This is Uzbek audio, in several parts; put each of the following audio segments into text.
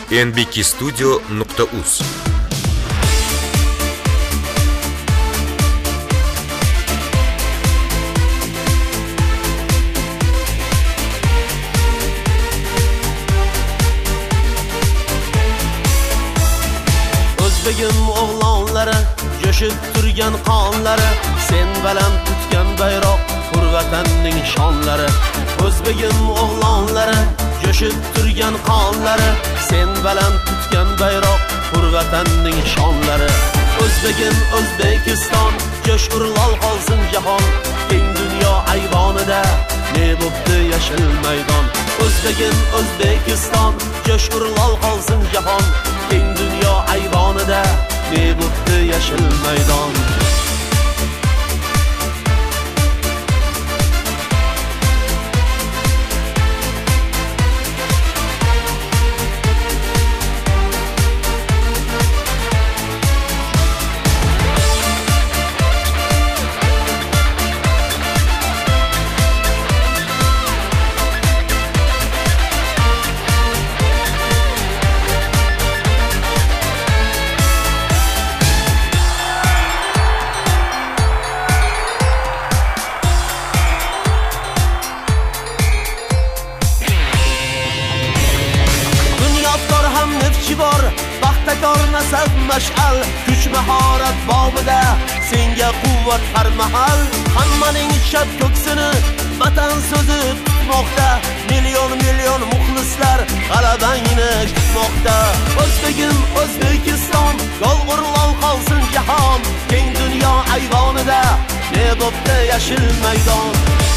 nbkstudio.uz. O'zbegim o'g'lonlari, jo'shib turgan qonlari, sen bilan tutgan bayroq, Hurvatanning shonlari. O'zbegim o'g'lonlari, jo'shib turgan qonlari, sen bilan tutgan bayroq, Hurvatanning shonlari. O'zbegim O'zbekiston, jo'shqur lol qolsin jahon, keng dunyo ayvonida ne bo'pti yashil maydon. O'zbegim O'zbekiston, jo'shqur lol qolsin jahon, keng dunyo ayvonida ne bo'pti yashil maydon. Baxtakor nasab mash'al, kuch mahorat bobida senga quvvat har mahal. Hammaning shab ko'ksini vatan so'zi tutmoqda, million muxlislar g'alabangni kutmoqda. O'zbegim O'zbekiston, yolg'ir lol qolsin jahon, keng dunyo ayvonida ne bo'pti yashil maydon.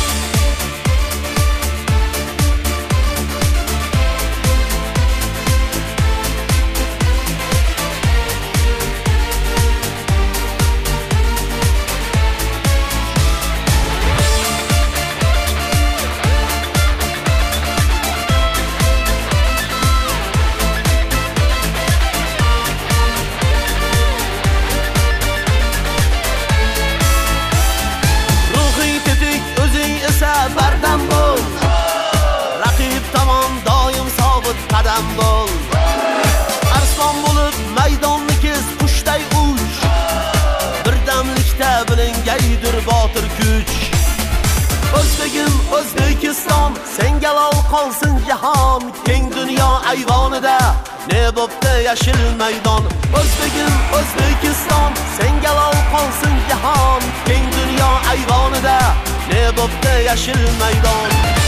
Bardam bo'l, raqib tomon doim sobit qadam bo'l. Arslon bo'lib maydonni kes, qushday uch, birdamlikda bilingaydir botir kuch. O'zbegim O'zbekiston, senga lol qolsin jahon, keng dunyo ayvonida ne bo'pti yashil maydon. O'zbegim O'zbekiston, senga lol qolsin jahon, keng dunyo ayvonida ne bo'pti yashil maydon.